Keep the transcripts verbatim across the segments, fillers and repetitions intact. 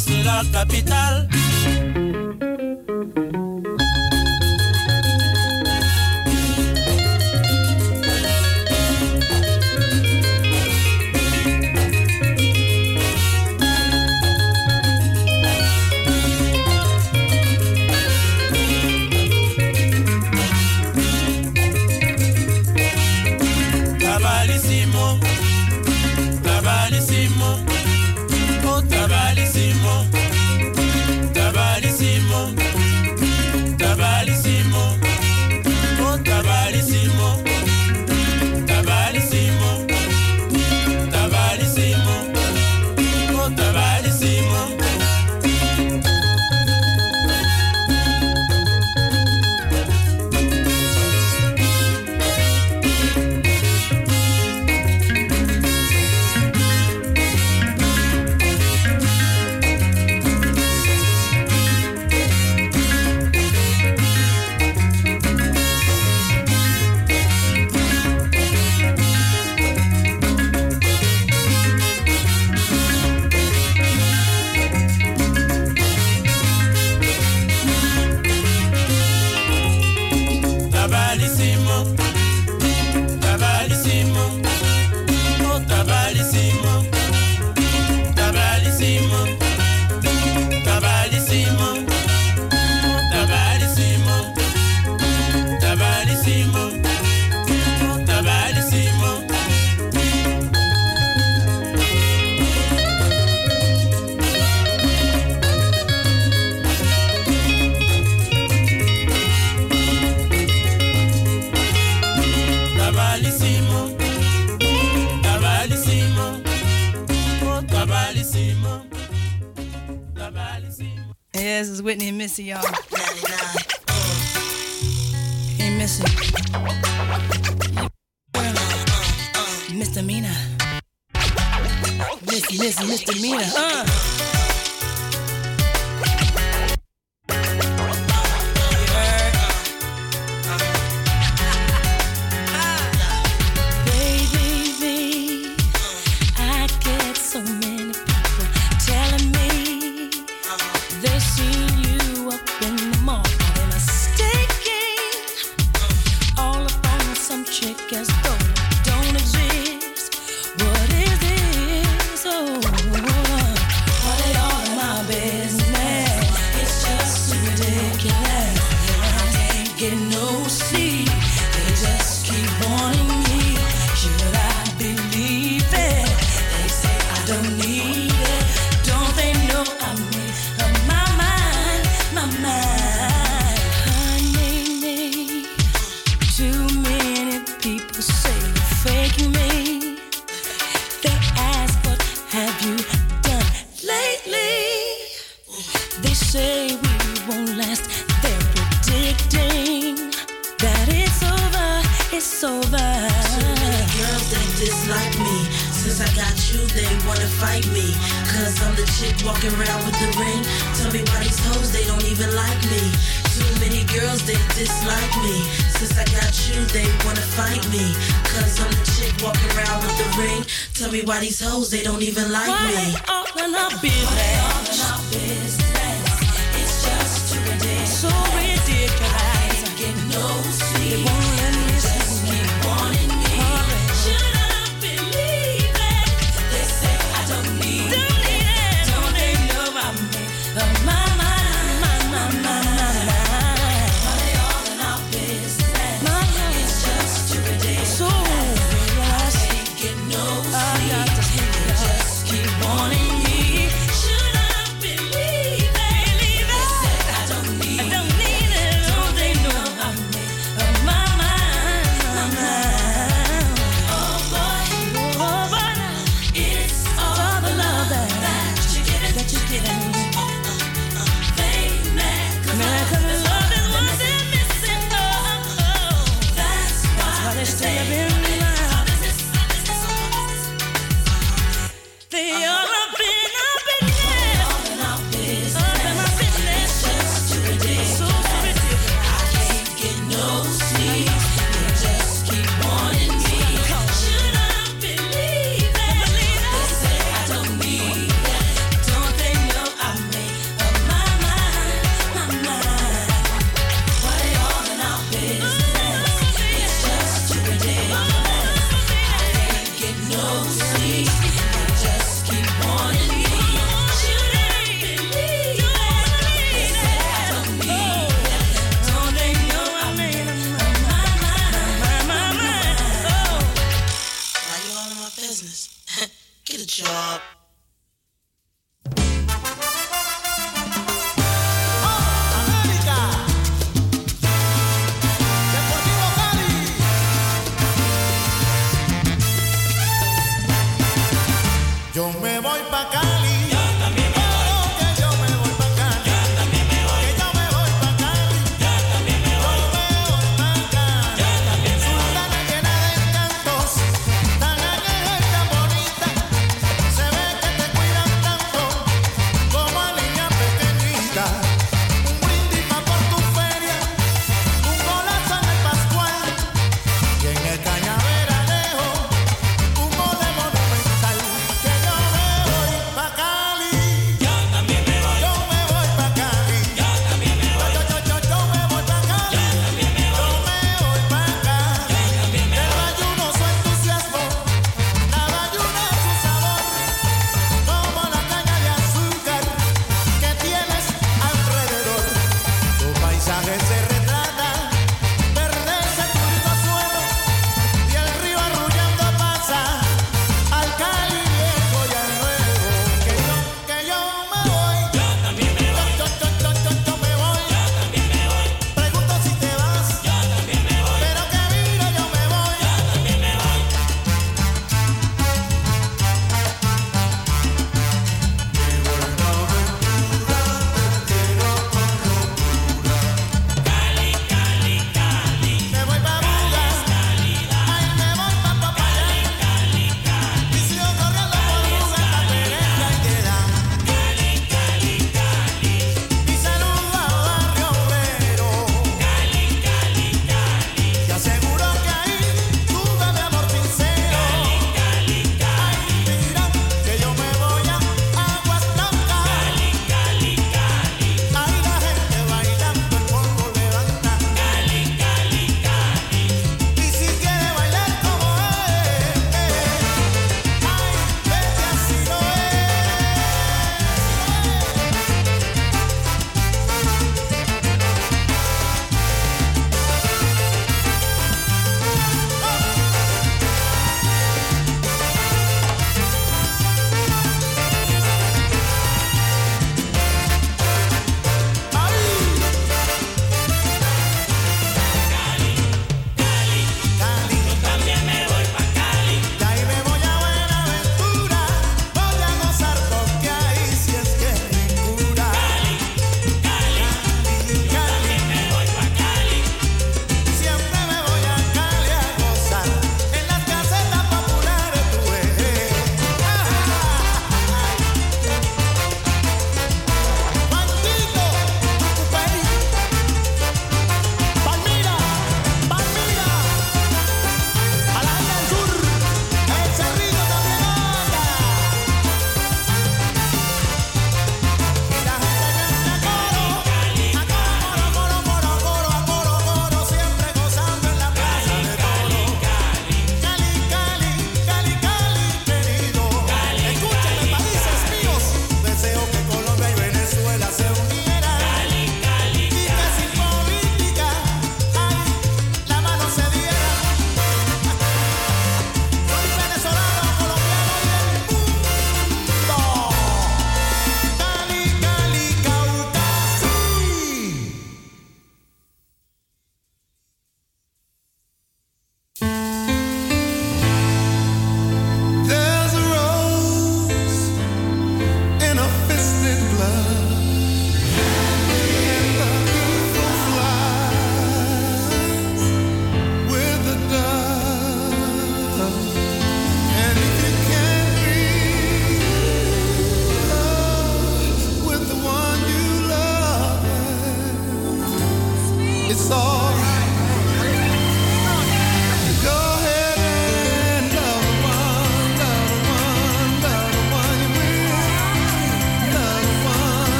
c'est la capitale. Yes, it's Whitney and Missy, y'all. Hey, Missy. Misdemeanor. Missy, Missy, misdemeanor. Uh. Why these hoes, they don't even like why me. They all in our business. All in our business. It's just too ridiculous. So ridiculous. I ain't getting no sleep. They won't let me just sleep. Keep wanting me. Right. Should I believe it? They say I don't need don't it. Need it. Don't they know I'm made of my mind? My, my, my, my. Why they all in our business? My, it's just too ridiculous. So ridiculous. I ain't getting no sleep. Just keep wanting me. Should I believe it? Believe it. They say I don't need I don't need it. Don't they know I'm made of my mind? Pa'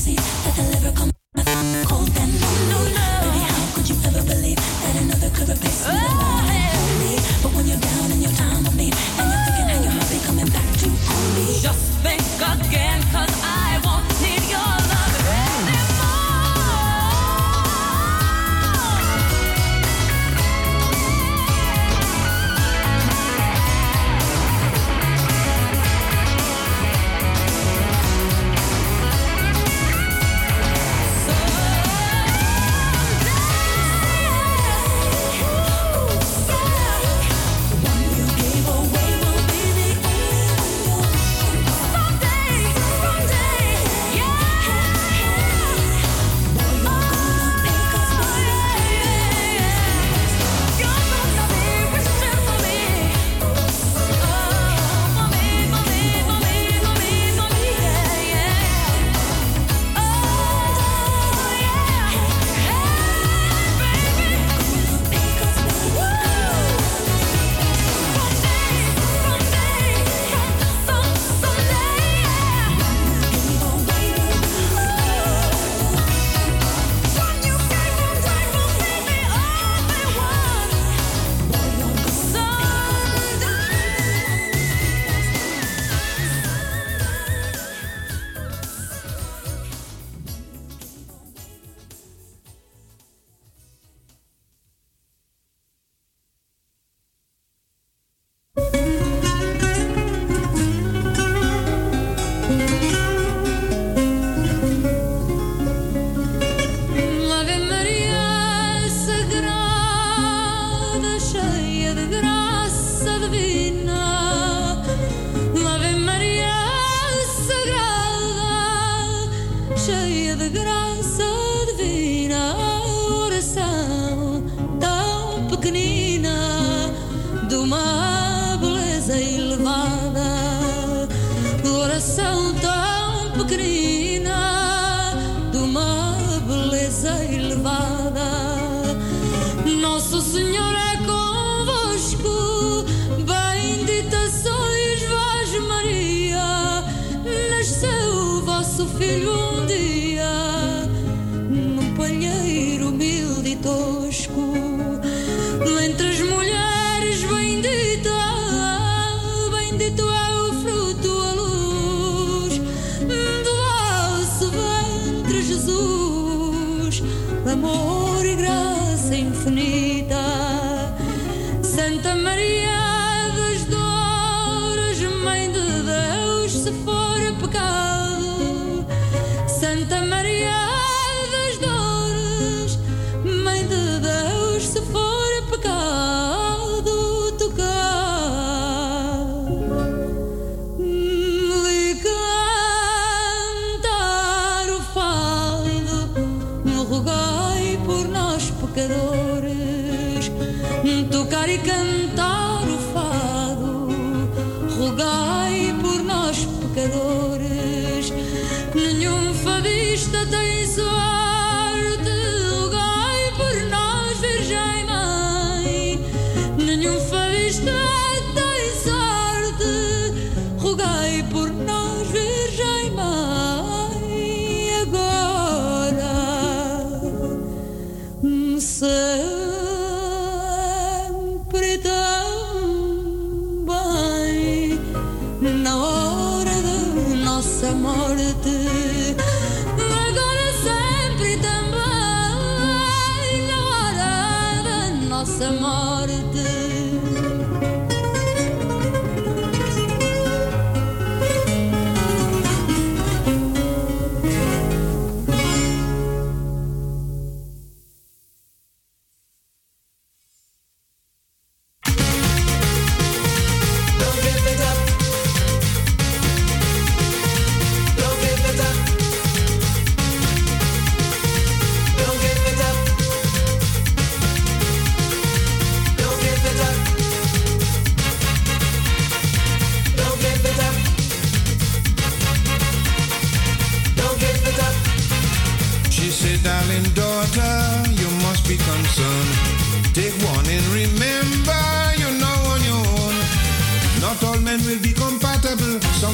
Some will be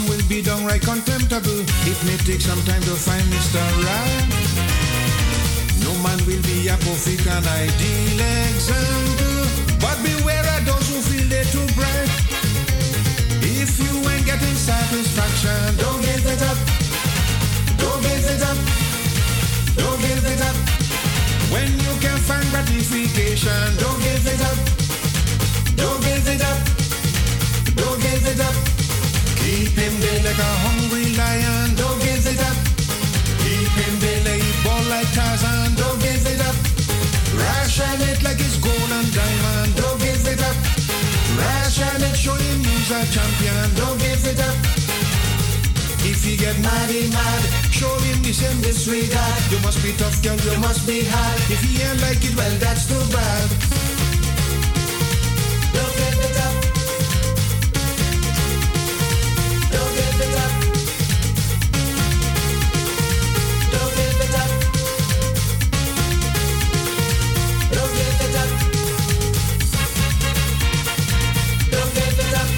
downright contemptible. It may take some time to find Mister Right. No man will be a perfect and ideal example, but beware of those who feel they're too bright. If you ain't getting satisfaction, don't give it up. Don't give it up. Don't give it up. When you can find gratification, don't give it up. Don't give it up. Don't give it up. Keep him there like a hungry lion. Don't give it up. Keep him there like he ball like Tarzan. Don't give it up. Ration it like it's gold and diamond. Don't give it up. Ration it, show him he's a champion. Don't give it up. If he get mad, he mad. Show him the same disregard. You must be tough, girl. You must be hard. If he ain't like it, well, that's too bad. Don't give it up. Don't give it up. Don't give it up. Don't give it up. Don't give it up.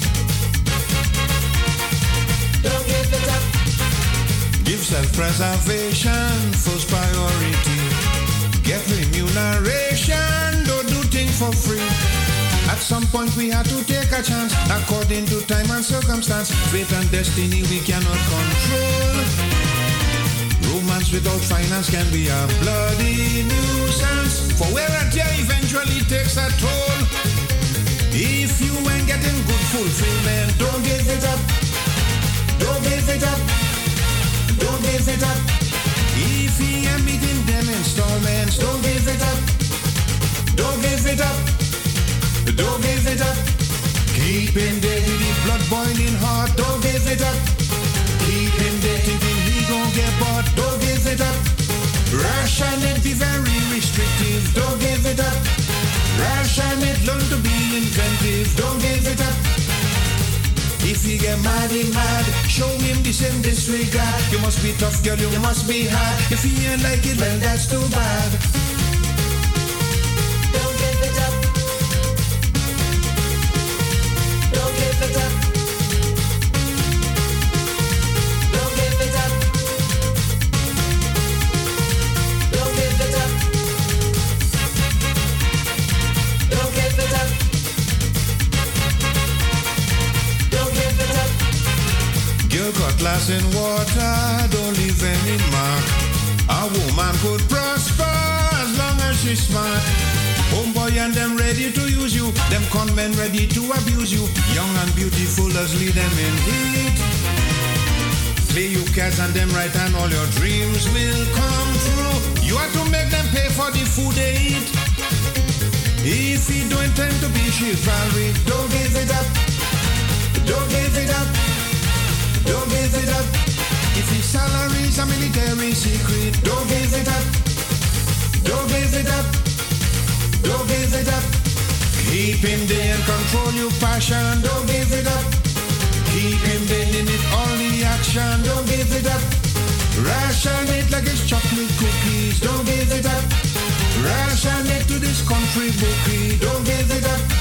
Don't give it up. Give self-preservation first priority. Get remuneration. Don't do things for free. At some point we had to take a chance. According to time and circumstance, fate and destiny we cannot control. Romance without finance can be a bloody nuisance. For wear and tear eventually takes a toll. If you ain't getting good fulfillment, don't give it up. Don't give it up. Don't give it up. If he ain't meeting them installments, don't give it up. Don't give it up. Don't give it up. Keep him there with the blood boiling hot. Don't give it up. Keep him there thinking he gon' get bought. Don't give it up. Ration it, be very restrictive. Don't give it up. Ration it, learn to be inventive. Don't give it up. If he get mad, he mad. Show him the same disregard. You must be tough, girl. You must be hard. If he ain't like it, well, that's too bad. Don't give it up. Don't give it up. Don't give it up. Don't give it up. Don't give it up. Don't give it up. Girl got glass in water, don't leave any mark. A woman could prosper as long as she's smart. Homeboy and them ready to use you. Them con men ready to abuse you. Young and beautiful, let's lead them in heat. Play you cats and them right and all your dreams will come true. You have to make them pay for the food they eat. If you don't intend to be chivalry, don't give it up. Don't give it up. Don't give it up. If his salary's a military secret, don't give it up. Don't give it up. Don't give it up. Keep him there and control your passion. Don't give it up. Keep him there, limit all the action. Don't give it up. Ration it like it's chocolate cookies. Don't give it up. Ration it to this country bookie. Don't give it up.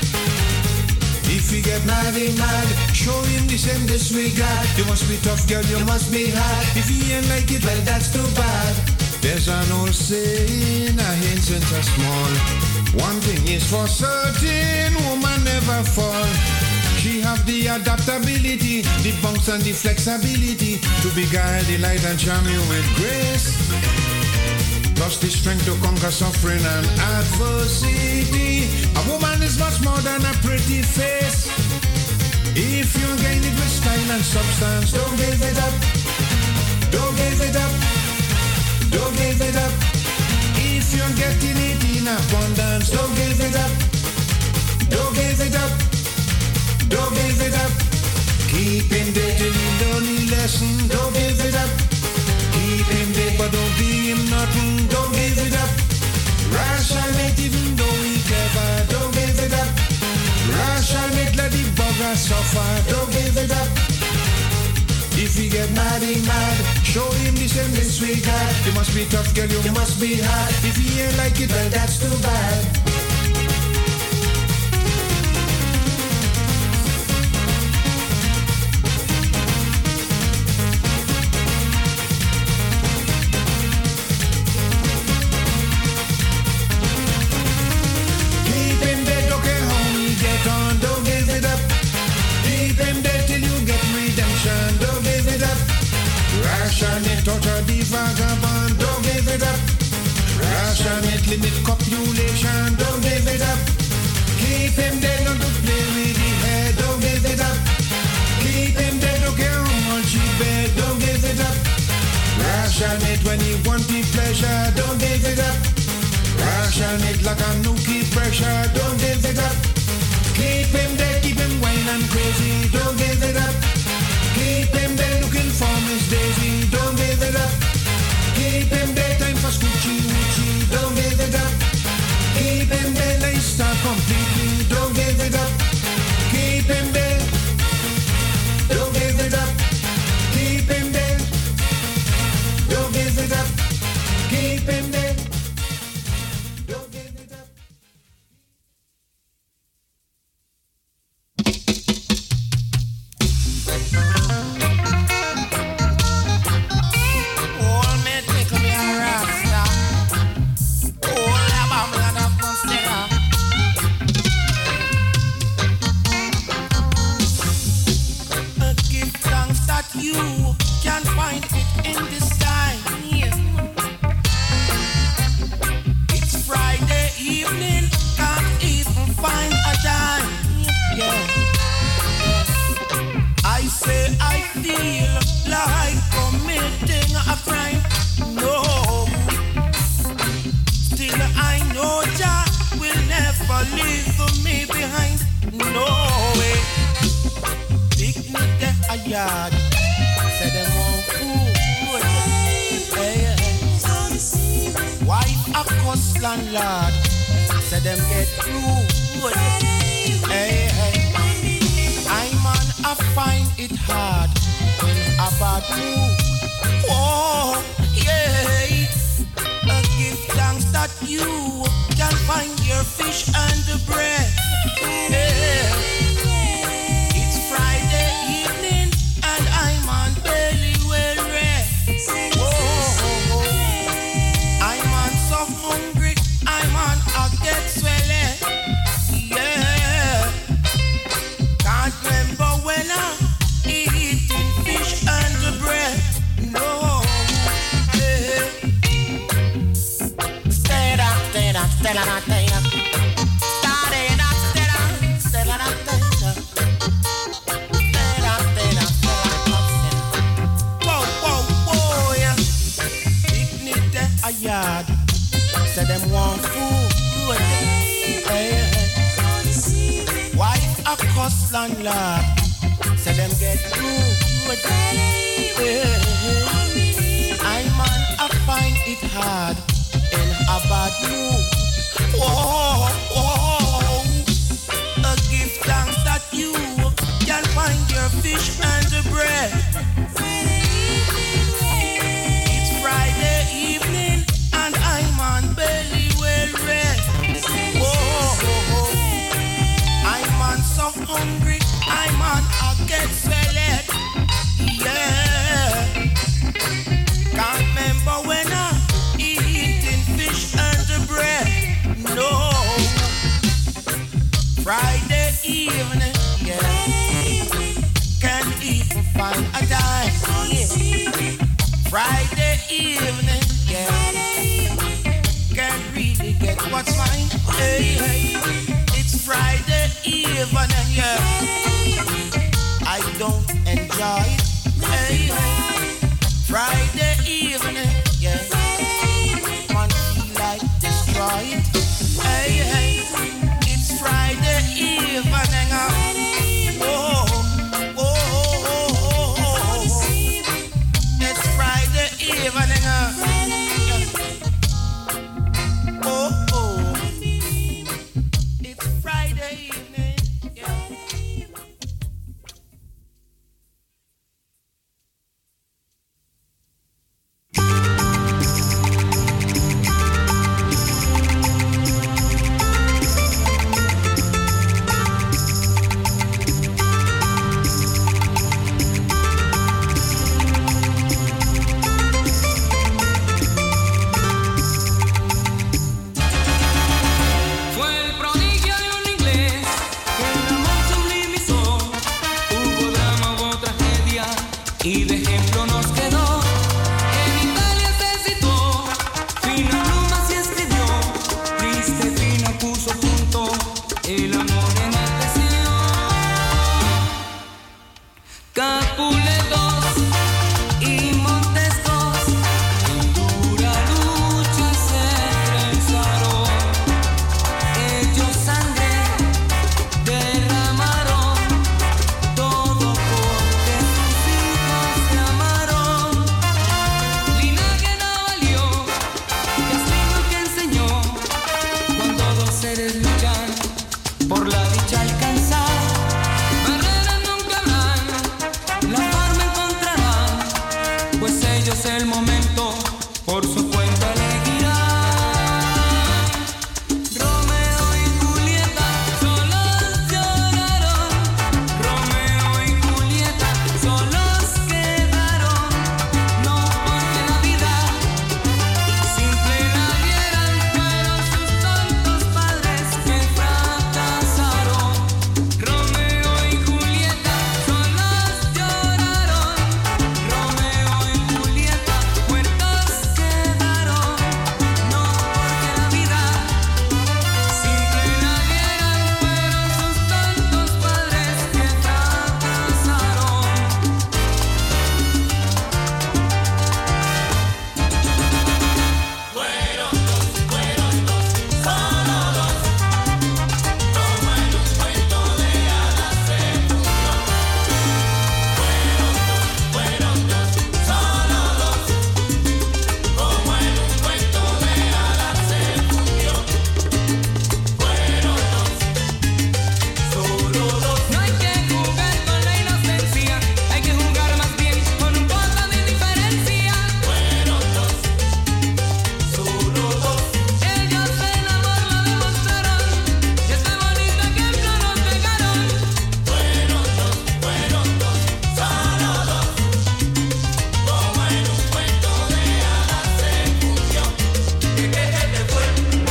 If he get mad, he mad. Show him the same disregard. You must be tough, girl. You must be hard. If he ain't like it, well, that's too bad. There's an old saying, a hint since a small. One thing is for certain, woman never fall. She have the adaptability, the bounce and the flexibility to beguile, delight and charm you with grace. Plus the strength to conquer suffering and adversity. A woman is much more than a pretty face. If you gain it with style and substance, don't give it up. Don't give it up. Don't give it up. If you're getting it in abundance, don't give it up. Don't give it up. Don't give it up. Keep him there till you learn the lesson. Don't give it up. Keep him there, but don't be him nothing. Don't give it up. Ration it even though he clever. Don't give it up. Ration it, let the bugger suffer. Don't give it up. If he get mad, he mad. Show him the same disregard. You must be tough, girl. You must be hard. If he ain't like it, well, that's too bad. water, the vagabond, don't give it up. Rationate, limit copulation, don't give it up. Keep him dead, not to play with the head, don't give it up. Keep him dead, don't care how much he beg, don't give it up. Rationate when he want the pleasure, don't give it up. Rationate like a nuki pressure, don't give it up. Keep him dead, keep him wine and crazy, don't give it up. Keep him dead looking for Miss Daisy, don't give it up. Keep him dead, time for scoochie woochie, don't give it up. Keep him dead, let's start completely, don't give it up. Keep him dead, don't give it up. Keep him dead, don't give it up. Keep him dead, don't give it up. All me tickle me a rasta. All the bubble and a monster. Uh, Give thanks that you can find it in this time. It's Friday evening, can't even find a dime. Yeah. I say I feel like committing a crime. No. Still I know Jah will never leave me behind. No way. Picnic a yard. Say them won't food. Hey, hey. Wife a cuss landlord. Say them get rude. Hey, hey. I man I find it hard in a bad mood. Oh, yeah. Uh, give thanks that you can find your fish and the bread. Yeah. It's Friday evening and I'm on belly well rest. Oh, I'm on so hungry, I'm on I get swelling. Yeah. Can't remember when I eating fish and the bread. No. Yeah. Stay up, stay up, stay up, stay up. Stay up, stay up, stay up, stay up. Stay up, stay up, stay up. Whoa, whoa, whoa, yeah. Picnic there a yard. Say them want food. Hey, hey. Wife a cuss landlord. Say them get rude. Hey, hey. I man I find it hard in a bad mood. Whoa, whoa. Uh, give thanks that you can find your fish and the bread. It's Friday evening and I'm on belly well rest. Whoa, I'm on so hungry, I'm on I get swelled. Yeah. Can't remember when I eating fish and the bread. No. Friday evening, yeah. Can't even find a dime. Yeah. Friday evening, yeah. Can't really get what's mine. Hey, hey. It's Friday evening, yeah. I don't enjoy it. Hey, hey. Friday evening, yeah. Man feel like destroy it. Hey, hey. It's Friday evening. Oh, oh, oh, oh, oh. It's Friday evening. Oh, oh. It's Friday evening. Yeah. su cuento elegirá. Romeo y Julieta solos lloraron. Romeo y Julieta solos quedaron. No porque la vida simple la vieran, fueron sus tontos padres que fracasaron. Romeo y Julieta solos lloraron. Romeo y Julieta muertos quedaron. No porque la vida simple la vieran, fueron sus tontos padres que fracasaron. No hay que jugar con la inocencia, hay que jugar más bien con un poco de diferencia. Fueron dos, solo dos. Ellos en amor lo demostraron, y este bonito ejemplo nos dejaron. Fueron dos, fueron dos, solo dos. Como en un cuento de hadas se fundió. ¿Qué, qué, qué te fue?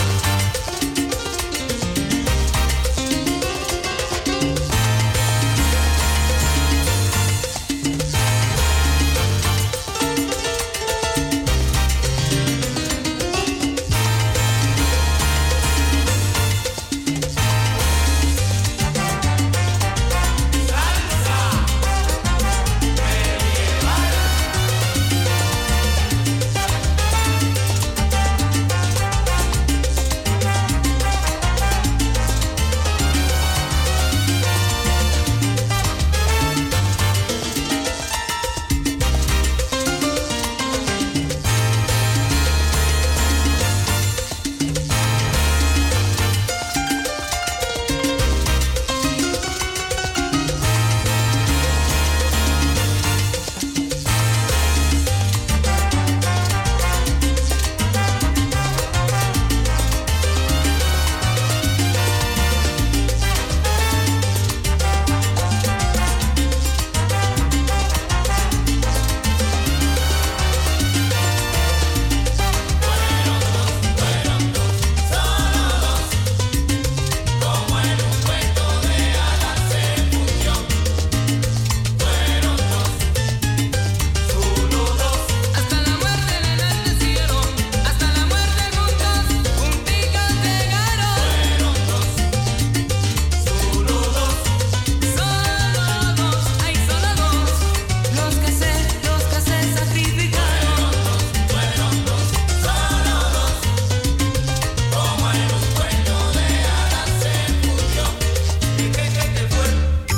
Hasta la muerte le enaltecieron, hasta la muerte juntos, junticos llegaron. Fueron dos, solo dos, solo dos, ay solo dos, los que se, los que se sacrificaron. Fueron dos, solo dos, como en un cuento de hadas se fundió. ¿Y qué, qué te fue?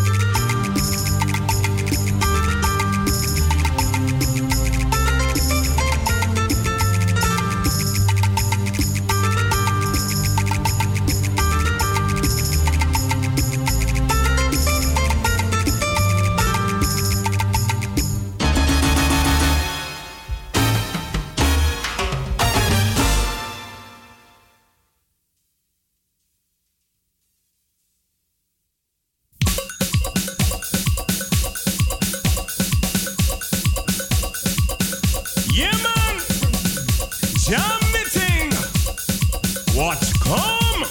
Yeah, man. Jam meeting. Watch come.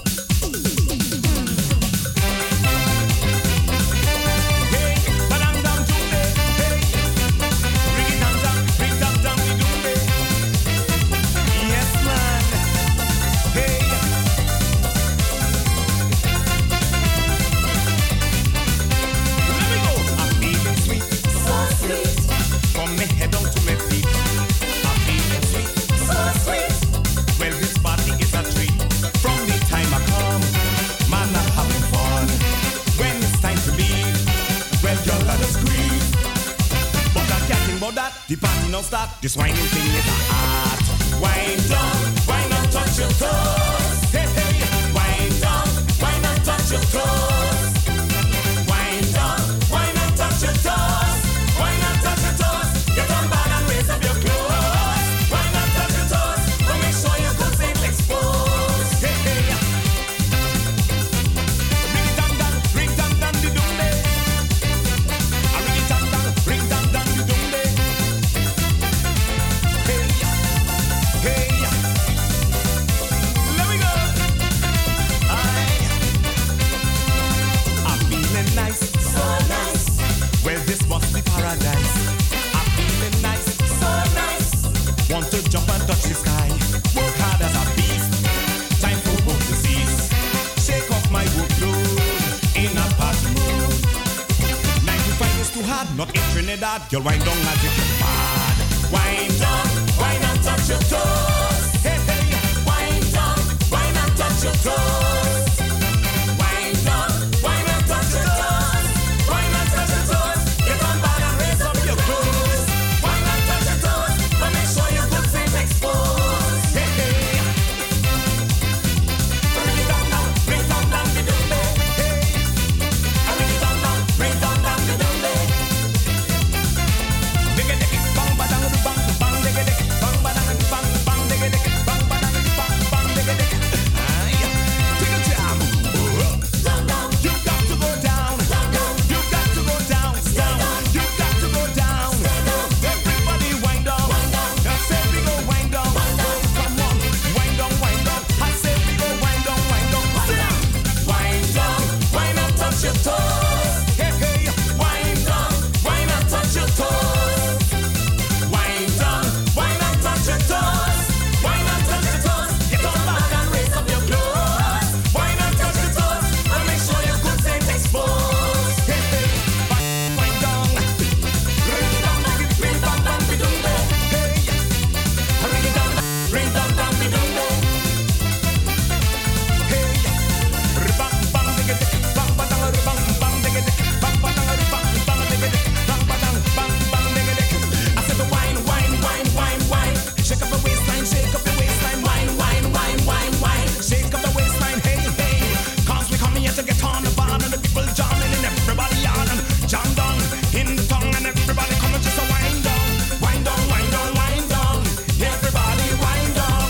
Hey, badang dang do hey, hey. Bring it down, down, bring down, down, we do it. Yes, man. Hey. Let me go. I'm feeling sweet, So sweet, from me head down to my feet. I'm feeling sweet, so sweet. well, this party is a treat. From the time I come, man, I'm having fun. When it's time to leave, well, you gotta squeeze. But I can't think about that. The party now start. This whining thing is a art. Wind down, wind and touch your toes. Hey, hey, wind down, wind and touch your toes. Wind down, wind and touch your toes. Wind and touch your toes. Get on bad and raise up your clothes. Wind and touch jump and touch the sky. Work hard as a beast. Time for work to cease. Shake off my workload in a party mood. Nine to five is too hard, not in Trinidad. You'll wind down as if you're bad. Wind down, wind and touch your toes. Hey, hey, wind down, wind and touch your toes. Wind down, wind and touch your toes. Wind and touch your toes. Get on bad and raise up your clothes. Wind and touch your toes, but make sure your good things exposed. Hey, hey. Bring it down, down, bring it down, down, be down, hey. Bring it down, down, bring it down, down, be down, hey. Dig it, dig it, bang, ba, dang, bang, bang, dig it, dig it, bang, ba, dang, bang, bang, dig it, dig it, bang, ba, dang, bang, bang, dig it, dig it. Aye. Take a jam. Down, down. You got to go down. Down, down. You got to go down. Down. You got to go down. Everybody wind down. I say we go wind down. Come on, wind down, wind down. I say we go wind down, wind down. Wind down, wind and touch your toes. Hey, hey. Wind down, wind and touch your toes. Wind down, wind and touch your toes. Wind and touch your toes. Get on back and raise up your clothes. Wind and touch your toes and make sure your goods ain't exposed. Hey, hey. Wind down. Ring down, ring down, down, be down there. Hey. Ring down, ring down, down, be down there. Hey. Bang, bang, dig it, bang, bang, bang, bang, dig it, bang, bang, bang, bang, dig it, bang, bang, bang, bang, dig it. I said the wine, wine, wine, wine, wine. Shake up the waistline, shake up the waistline, wine, wine, wine, wine, wine. Shake up the waistline, hey, hey. Cause we come here to get on the bar and the people jamming and everybody on and jam down in the tongue and everybody come and just a wind down, wind down, wind down, wind down. Everybody wind down.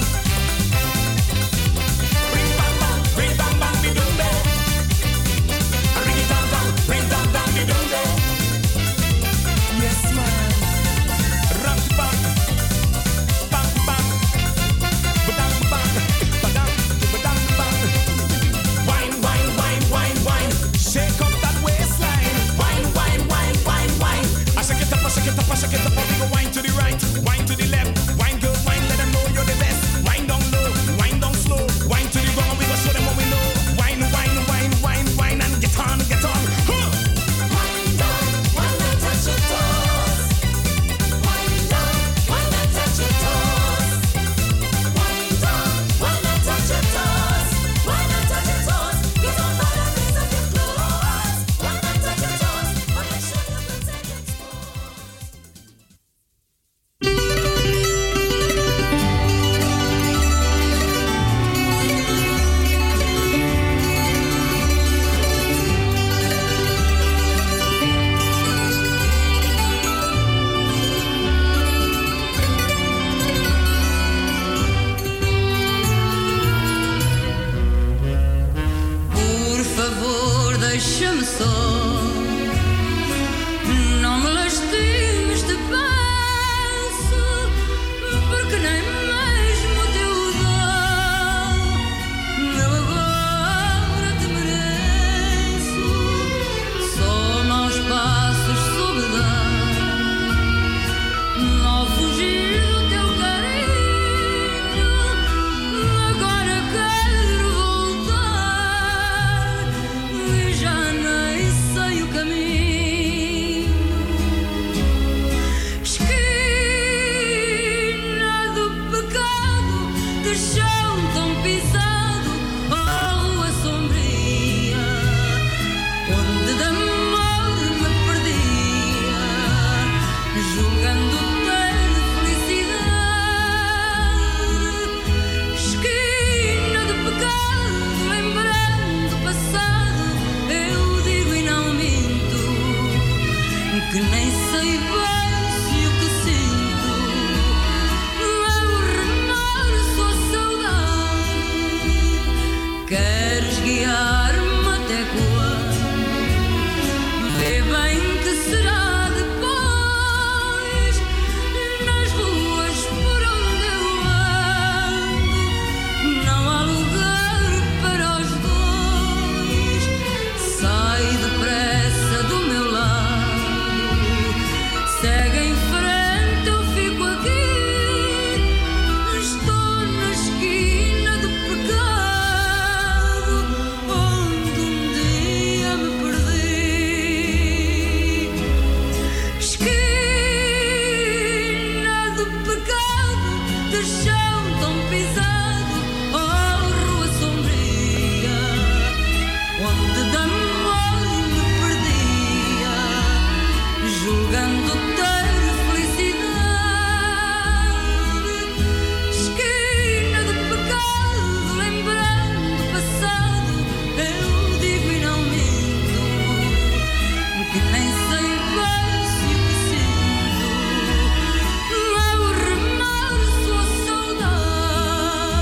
Bring bang bang, bring bang bang, be down there. Bring it down down, bring down down, be down there. Yes man. Run to bang, bang bang, badang bang, badang, badang bang. Wine, wine, wine, wine, wine. Shake up that waistline. Wine, wine, wine, wine, wine. I shake it up, I shake it up, I shake it up. We go wine to the right, wine to the left. Wine girl, wine, let them know you're the best. Wine down low, wine down slow. Wine to the ground, we go show them what we know. Wine, wine, wine, wine, wine, and get on, get on. Huh. Wine down, wine and touch your toes. Wine down, wine and touch your toes. Wine down, wine and touch your toes. Wine and touch your toes. Get on bad and raise up your clothes. Wine and touch your toes, but make sure your goods ain't exposed. Por favor, deixa-me só. Não me lastimes de passo, porque nem mesmo o teu dom eu agora te mereço. Só maus passos soube dar ao fugir do teu carinho. Agora quero voltar e já nem sei o caminho. Esquina do pecado, de chão tão pisado, ó rua sombria, onde de amor me perdia, julgando ter felicidade. Esquina de pecado, lembrando o passado, eu digo e não minto, que nem sei bem se o que sinto é o remorso ou a saudade. tão pisado, oh rua sombria, onde de amor me perdia, julgando ter felicidade. Esquina de pecado, lembrando o passado, eu divino aumento, que nem sei bem se o que sinto. Meu remorso, a saudade,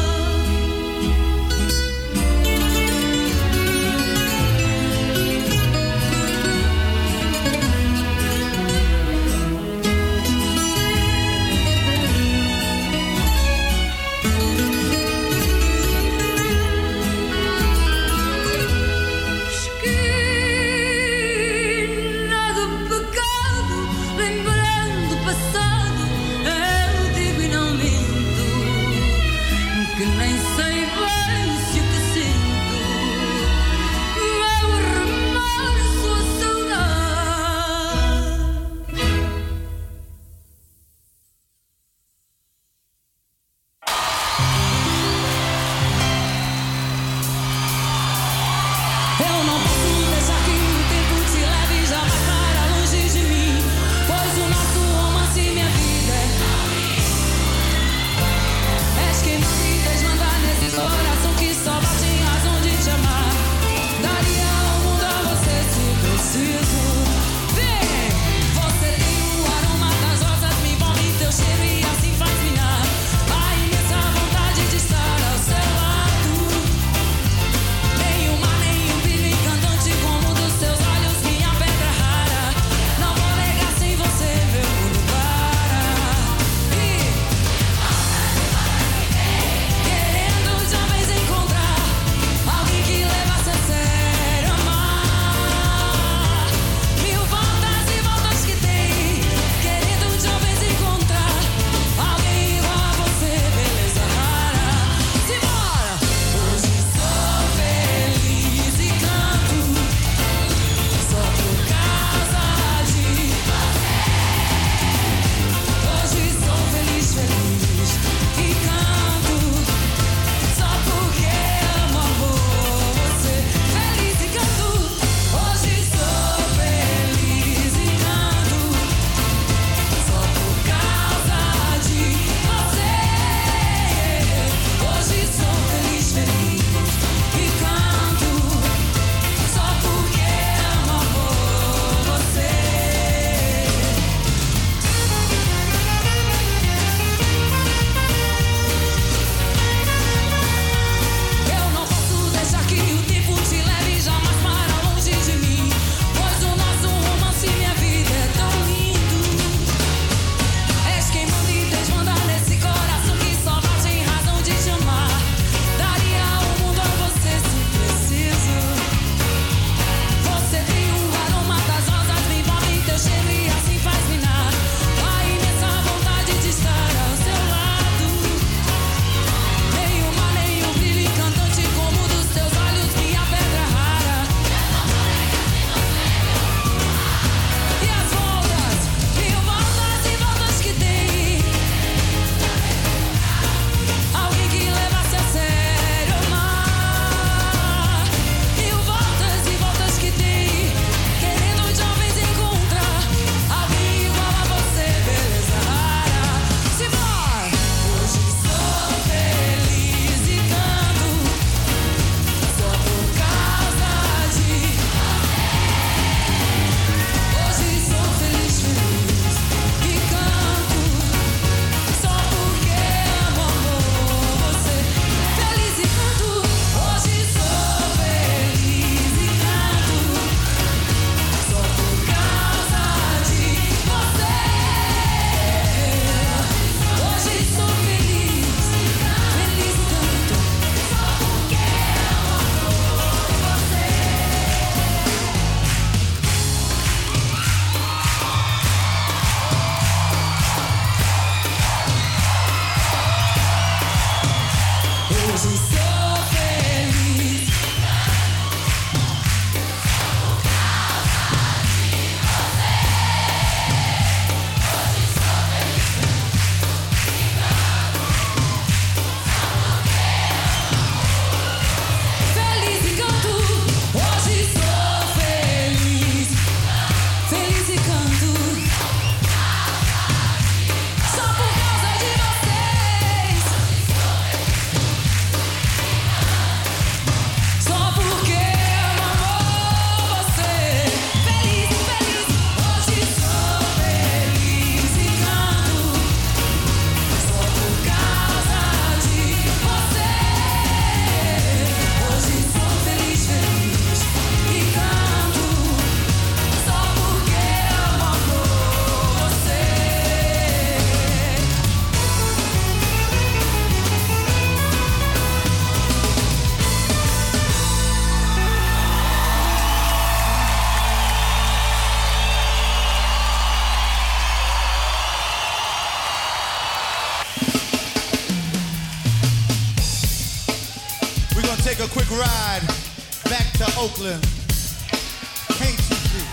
take a quick ride back to Oakland. Can't you see?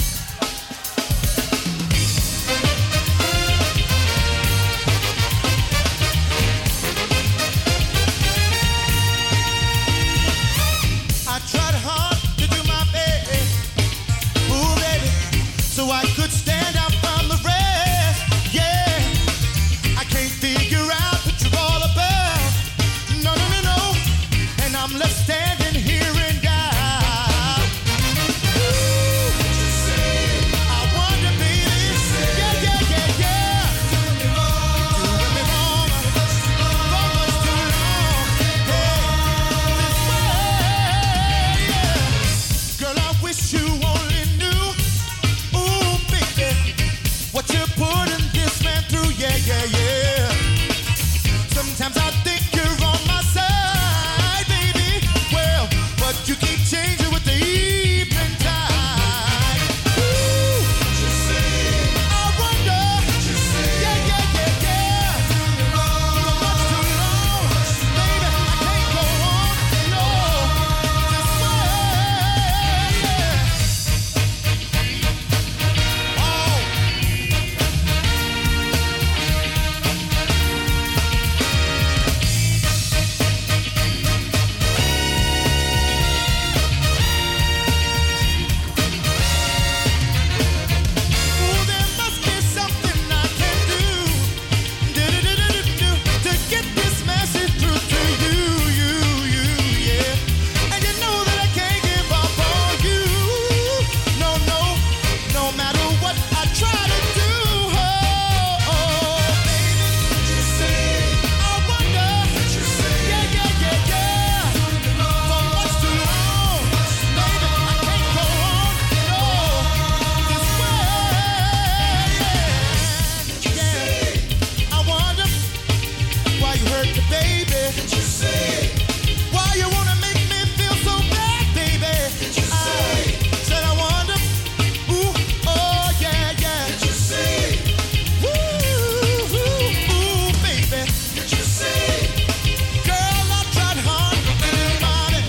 I tried hard to do my best, ooh baby, so I could stand out from the rest. Yeah, I can't figure out what you're all about. No, no, no, no, and I'm left standing here in doubt. Ooh, I wonder, baby, yeah, yeah, yeah, yeah, doing me wrong, doing me wrong, for much too long. Hey, this way, yeah. Girl, I wish you only knew, ooh, baby, what you're putting this man through. Yeah, yeah, yeah. Sometimes I think you're on my side, baby. Well, but you keep changing with the evening tide. Ooh, I wonder. Yeah, yeah, yeah, yeah. For much too long, baby, I can't go on, no, this way. Oh. Ooh, there must be something I can do, do-do-do-do-do, to get this message through to you, you, you, yeah. And you know that I can't give up on you. No, no, no matter what I try to do. Oh, oh, baby, I wonder. Yeah, yeah, yeah, yeah. For much too long, baby, I can't go on, no, this way. Yeah, I wonder why you hurt me, baby. Why you wanna make me feel so bad, baby? I said I wonder. Ooh, oh yeah, yeah. Ooh, ooh, ooh, baby. Girl, I tried hard to do mine.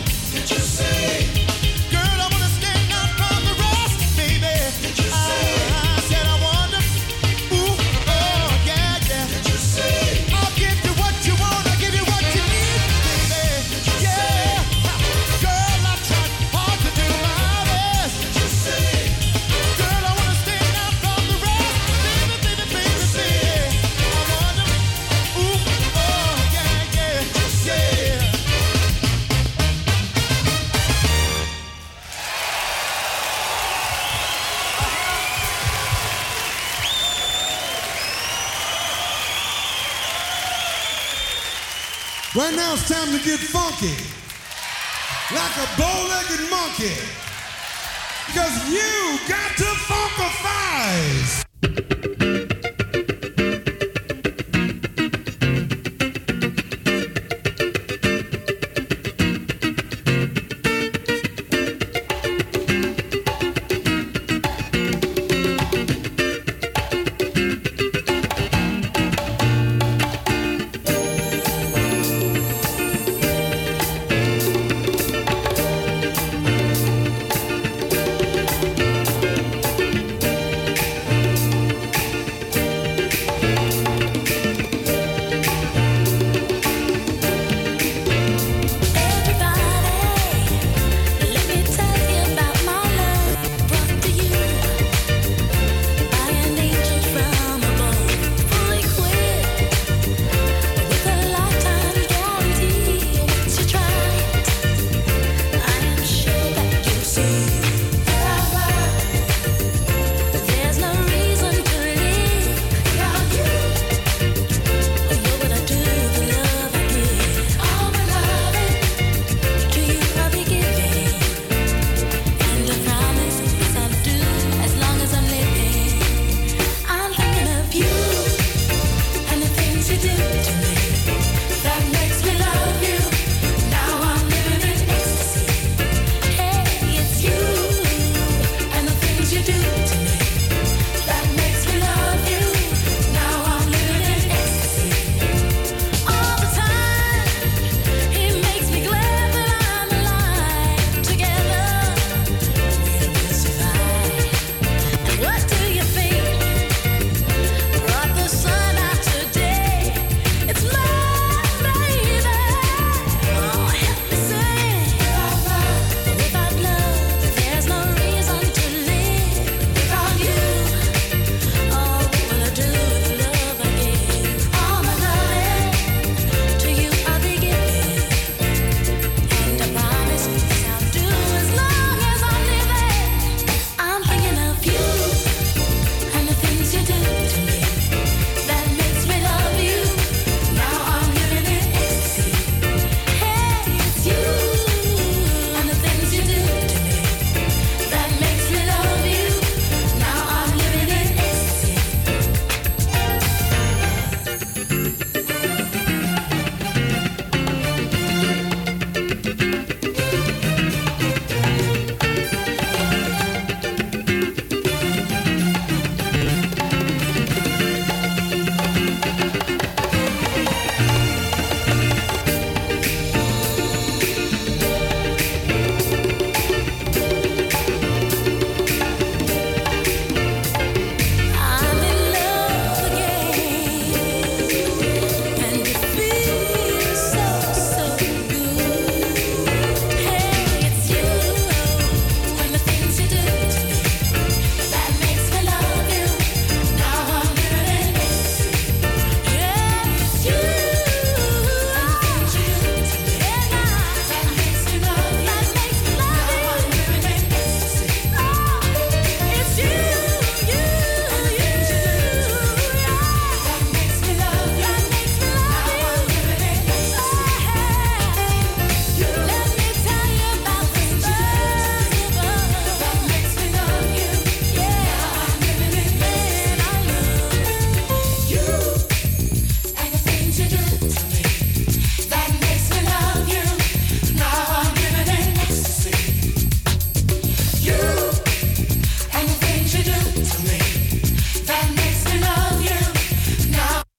Girl, I wanna stand out from the rest, baby. I said I wonder. Ooh, oh yeah, yeah. I'll give you what you want, I'll give you what you need, baby. Yeah, girl, I tried hard to do my best. Girl, I wanna stand out from the rest, baby, baby, baby, baby. I wonder. Ooh, oh yeah, yeah, yeah. Right now it's time to get funky, like a bow-legged monkey, because you got to funkify.